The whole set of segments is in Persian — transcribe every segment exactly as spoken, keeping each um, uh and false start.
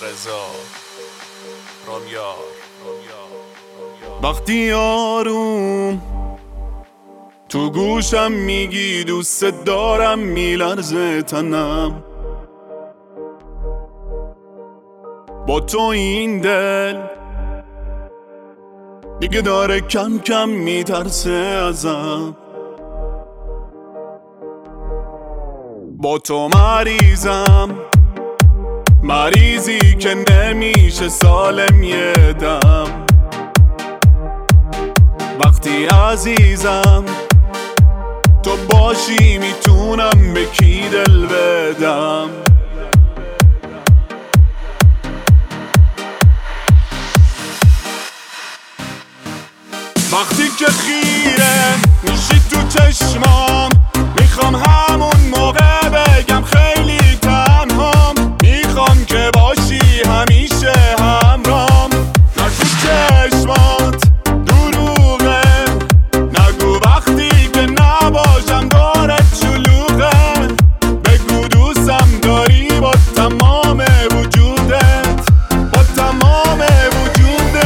رضا رامیار. وقتی آروم تو گوشم میگی دوست دارم، میلرزه تنم با تو این دل دیگه داره کم کم میترسه ازم. با تو مریضم، مریضی که نمیشه سالم یه دم. وقتی عزیزم تو باشی میتونم به کی دل بدم. وقتی که خیره میشی تو چشمام، میخوام همون موقع بگم خیلی تنهام. میخوام که باشی همیشه همرام، نه تو چشمات دروغه، نگو وقتی که نباشم دارت شلوغه. بگو دوستم داری با تمام وجودت، با تمام وجودت.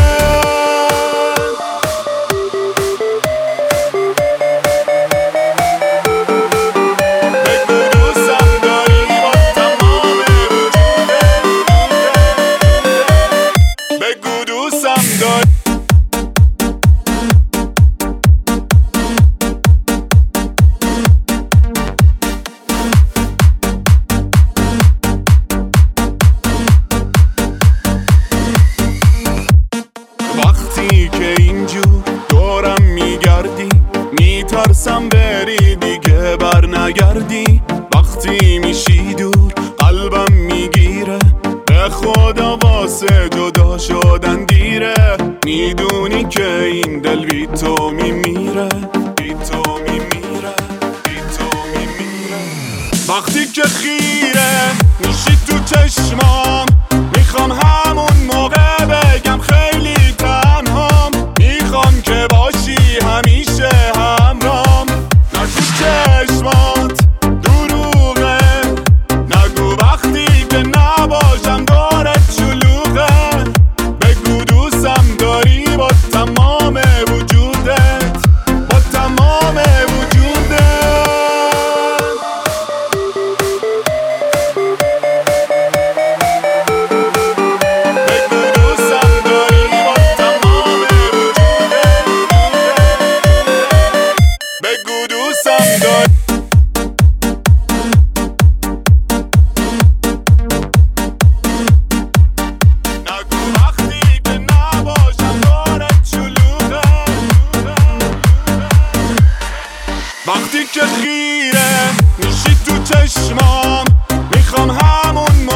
وقتی که اینجور دورم میگردی میترسم بری دیگه بر نگردی. وقتی میشی دور قلبم میگیره، به خدا واسه جدا شدن دیره. میدونی که این دل بی تو میمیره، بی تو میمیره، بی تو میمیره. وقتی که خیره میشی تو چشمام، میخوام همون موقع بگم خیلی تنهام. میخوام که باشی همیشه همرام، نه تو چشمات دروغه، نگو وقتی که نباشم دارت شلوغه. بگو دوستم داری با تمام وجودت، با تمام وجودت. وقتی که خیره میشی تو چشمام، میخوام همون